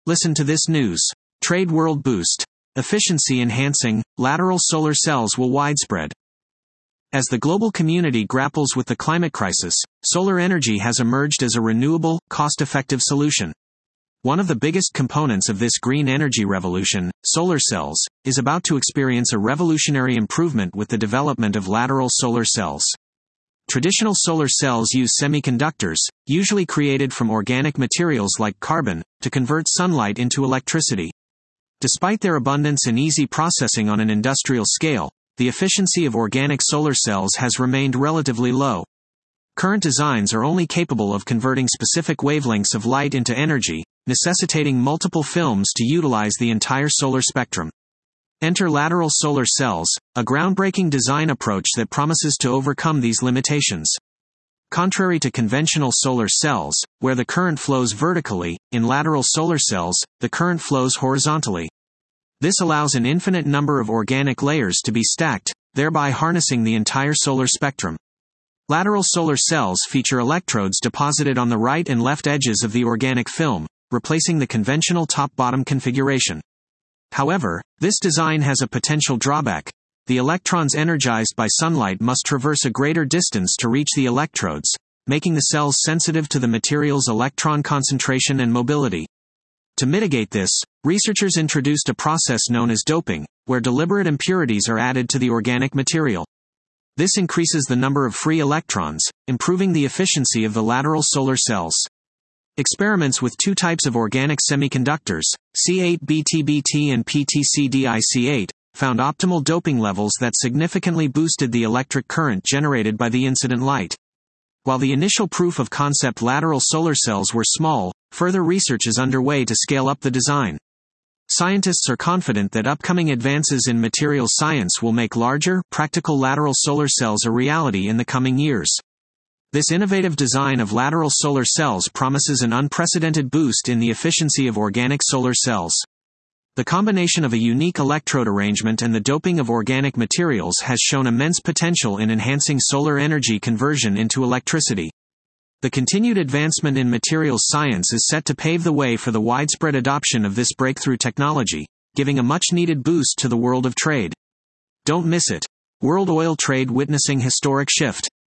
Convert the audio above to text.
Listen to this news. Trade world boost. Efficiency enhancing, lateral solar cells will widespread. As the global community grapples with the climate crisis, solar energy has emerged as a renewable, cost-effective solution. One of the biggest components of this green energy revolution, solar cells, is about to experience a revolutionary improvement with the development of lateral solar cells. Traditional solar cells use semiconductors, usually created from organic materials like carbon, to convert sunlight into electricity. Despite their abundance and easy processing on an industrial scale, the efficiency of organic solar cells has remained relatively low. Current designs are only capable of converting specific wavelengths of light into energy, necessitating multiple films to utilize the entire solar spectrum. Enter lateral solar cells, a groundbreaking design approach that promises to overcome these limitations. Contrary to conventional solar cells, where the current flows vertically, in lateral solar cells, the current flows horizontally. This allows an infinite number of organic layers to be stacked, thereby harnessing the entire solar spectrum. Lateral solar cells feature electrodes deposited on the right and left edges of the organic film, replacing the conventional top-bottom configuration. However, this design has a potential drawback. The electrons energized by sunlight must traverse a greater distance to reach the electrodes, making the cells sensitive to the material's electron concentration and mobility. To mitigate this, researchers introduced a process known as doping, where deliberate impurities are added to the organic material. This increases the number of free electrons, improving the efficiency of the lateral solar cells. Experiments with two types of organic semiconductors, C8BTBT and PTCDIC8, found optimal doping levels that significantly boosted the electric current generated by the incident light. While the initial proof of concept lateral solar cells were small, further research is underway to scale up the design. Scientists are confident that upcoming advances in materials science will make larger, practical lateral solar cells a reality in the coming years. This innovative design of lateral solar cells promises an unprecedented boost in the efficiency of organic solar cells. The combination of a unique electrode arrangement and the doping of organic materials has shown immense potential in enhancing solar energy conversion into electricity. The continued advancement in materials science is set to pave the way for the widespread adoption of this breakthrough technology, giving a much-needed boost to the world of trade. Don't miss it. World oil trade witnessing historic shift.